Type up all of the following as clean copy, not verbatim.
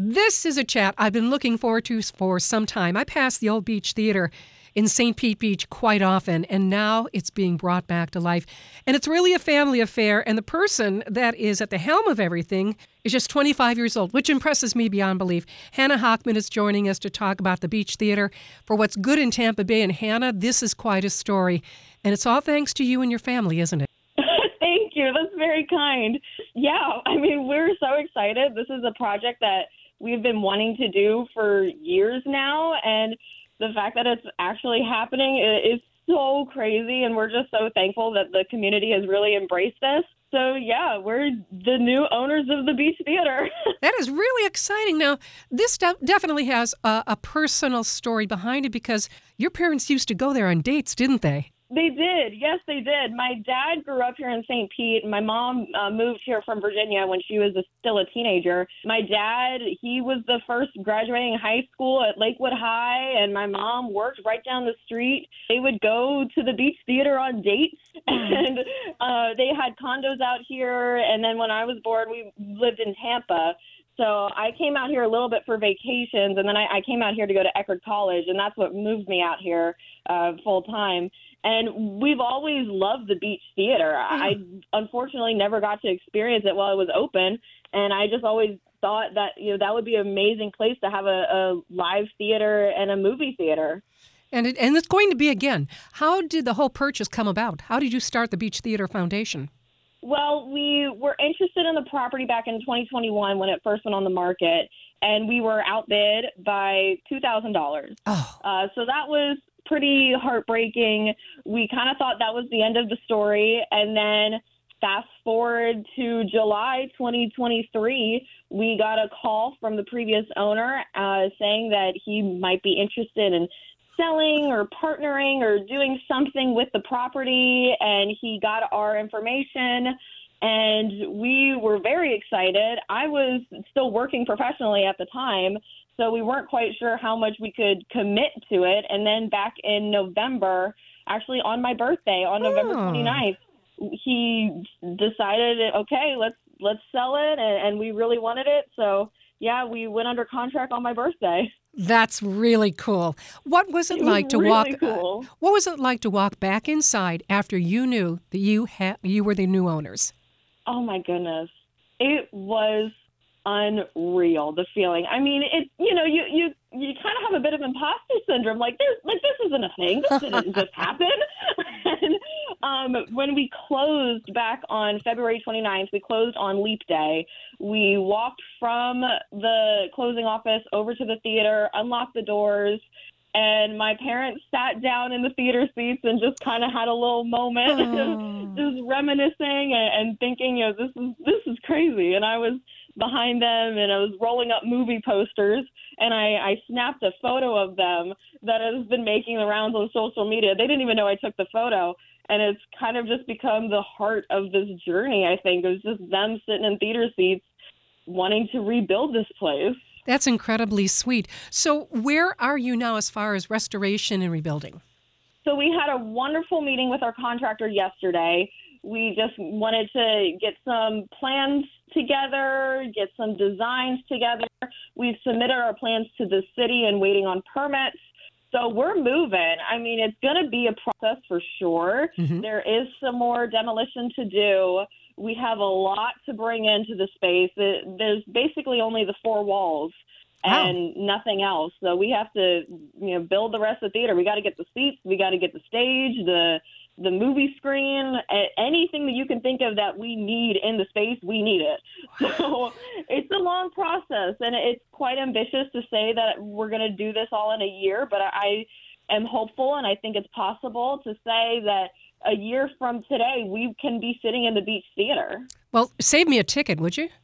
This is a chat I've been looking forward to for some time. I pass the old Beach Theater in St. Pete Beach quite often, and now it's being brought back to life. And it's really a family affair, and the person that is at the helm of everything is just 25 years old, which impresses me beyond belief. Hannah Hochman is joining us to talk about the Beach Theater for what's good in Tampa Bay. And Hannah, this is quite a story, and it's all thanks to you and your family, isn't it? Thank you. That's very kind. Yeah, I mean, we're so excited. This is a project that we've been wanting to do for years now, and the fact that it's actually happening is so crazy, and we're just so thankful that the community has really embraced this. So, yeah, we're the new owners of the Beach Theater. That is really exciting. Now, this definitely has a personal story behind it because your parents used to go there on dates, didn't they? They did. Yes, they did. My dad grew up here in St. Pete, and my mom moved here from Virginia when she was still a teenager. My dad, he was the first graduating high school at Lakewood High, and my mom worked right down the street. They would go to the Beach Theater on dates, and they had condos out here. And then when I was born, we lived in Tampa. So I came out here a little bit for vacations, and then I came out here to go to Eckerd College, and that's what moved me out here full time. And we've always loved the Beach Theater. I unfortunately never got to experience it while it was open, and I just always thought that that would be an amazing place to have a live theater and a movie theater. And it's going to be again. How did the whole purchase come about? How did you start the Beach Theater Foundation? Well, we were interested in the property back in 2021 when it first went on the market, and we were outbid by $2,000. Oh. So that was pretty heartbreaking. We kind of thought that was the end of the story. And then fast forward to July 2023, we got a call from the previous owner saying that he might be interested in selling or partnering or doing something with the property. And he got our information, and we were very excited. I was still working professionally at the time, so we weren't quite sure how much we could commit to it. And then back in November, actually on my birthday, on November 29th, he decided, okay, let's sell it. And we really wanted it. So, yeah, we went under contract on my birthday. That's really cool. What was it like to walk? Cool. What was it like to walk back inside after you knew that you were the new owners? Oh, my goodness. It was unreal, the feeling. I mean, you kind of have a bit of imposter syndrome. This isn't a thing. This didn't just happen. And when we closed back on February 29th, we closed on Leap Day. We walked from the closing office over to the theater, unlocked the doors, and my parents sat down in the theater seats and just kind of had a little moment, just reminiscing and thinking, this is crazy. And I was behind them, and I was rolling up movie posters, and I snapped a photo of them that has been making the rounds on social media. They didn't even know I took the photo, and it's kind of just become the heart of this journey, I think. It was just them sitting in theater seats wanting to rebuild this place. That's incredibly sweet. So where are you now as far as restoration and rebuilding? So we had a wonderful meeting with our contractor yesterday. We just wanted to get some plans together, get some designs together. We've submitted our plans to the city and waiting on permits. So we're moving. I mean, it's going to be a process for sure. Mm-hmm. There is some more demolition to do. We have a lot to bring into the space. There's basically only the four walls and nothing else. So we have to, build the rest of the theater. We got to get the seats. We got to get the stage, the movie screen, anything that you can think of that we need in the space, we need it. So it's a long process, and it's quite ambitious to say that we're going to do this all in a year, but I am hopeful, and I think it's possible to say that a year from today, we can be sitting in the Beach Theater. Well, save me a ticket, would you?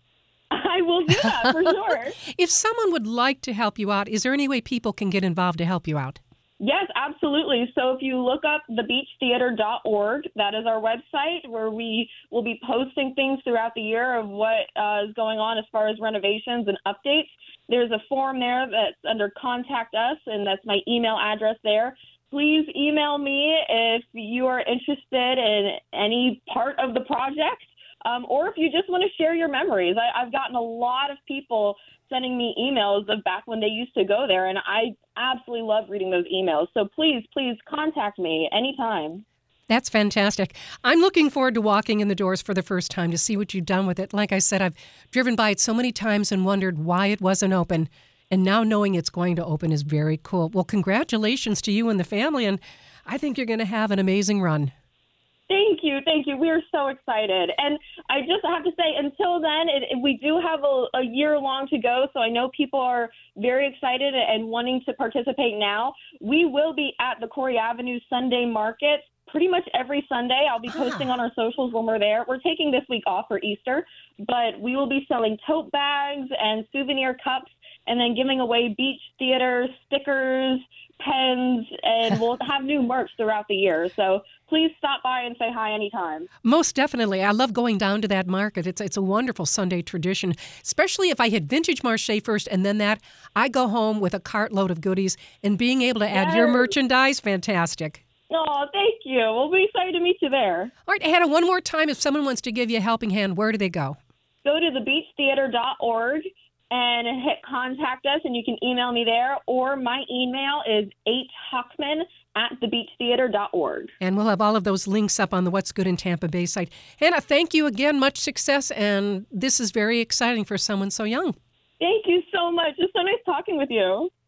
I will do that for sure. If someone would like to help you out, is there any way people can get involved to help you out? Yes, absolutely. So if you look up thebeachtheater.org, that is our website where we will be posting things throughout the year of what is going on as far as renovations and updates. There's a form there that's under Contact Us, and that's my email address there. Please email me if you are interested in any part of the project, or if you just want to share your memories. I've gotten a lot of people sending me emails of back when they used to go there, and I absolutely love reading those emails. So please contact me anytime. That's fantastic. I'm looking forward to walking in the doors for the first time to see what you've done with it. Like I said, I've driven by it so many times and wondered why it wasn't open. And now knowing it's going to open is very cool. Well, congratulations to you and the family, and I think you're going to have an amazing run. Thank you. We are so excited. And I just have to say, until then, we do have a year long to go, so I know people are very excited and wanting to participate now. We will be at the Corey Avenue Sunday Market pretty much every Sunday. I'll be posting on our socials when we're there. We're taking this week off for Easter, but we will be selling tote bags and souvenir cups and then giving away beach theater stickers, pens, and we'll have new merch throughout the year. So please stop by and say hi anytime. Most definitely. I love going down to that market. It's a wonderful Sunday tradition, especially if I hit Vintage Marché first and then that. I go home with a cartload of goodies, and being able to add your merchandise, fantastic. Oh, thank you. We'll be excited to meet you there. All right, Hannah, one more time. If someone wants to give you a helping hand, where do they go? Go to thebeachtheater.org and hit contact us, and you can email me there, or my email is hhockman@thebeachtheater.org. And we'll have all of those links up on the What's Good in Tampa Bay site. Hannah, thank you again. Much success, and this is very exciting for someone so young. Thank you so much. It's so nice talking with you.